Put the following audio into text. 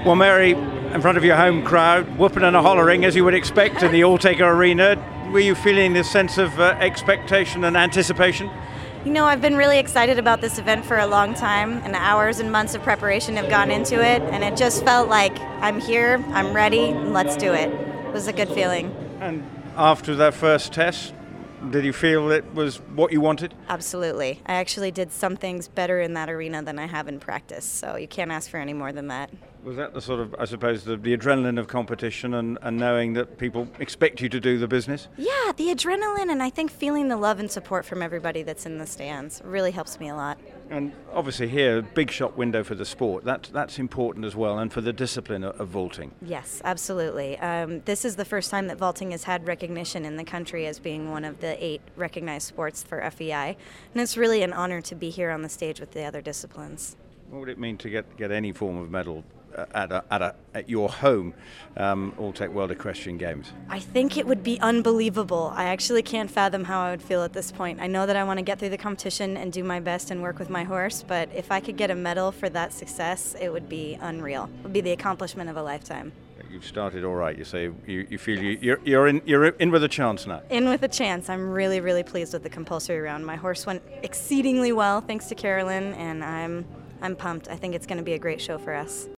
Well, Mary, in front of your home crowd, whooping and a hollering as you would expect in the Alltaker Arena, were you feeling this sense of expectation and anticipation? You know, I've been really excited about this event for a long time, and hours and months of preparation have gone into it, and it just felt like I'm here, I'm ready, and let's do it. It was a good feeling. And after that first test, did you feel it was what you wanted? Absolutely. I actually did some things better in that arena than I have in practice, so you can't ask for any more than that. Was that the sort of, I suppose, the adrenaline of competition and knowing that people expect you to do the business? Yeah, the adrenaline, and I think feeling the love and support from everybody that's in the stands really helps me a lot. And obviously here, big shop window for the sport. That's important as well, and for the discipline of vaulting. Yes, absolutely. This is the first time that vaulting has had recognition in the country as being one of the 8 recognized sports for FEI, and it's really an honor to be here on the stage with the other disciplines. What would it mean to get any form of medal at your home Alltech World Equestrian Games? I think it would be unbelievable. I actually can't fathom how I would feel at this point. I know that I want to get through the competition and do my best and work with my horse, but if I could get a medal for that success, it would be unreal. It would be the accomplishment of a lifetime. You've started all right. You say you feel you're in with a chance now. In with a chance. I'm really, really pleased with the compulsory round. My horse went exceedingly well, thanks to Carolyn, and I'm pumped. I think it's going to be a great show for us.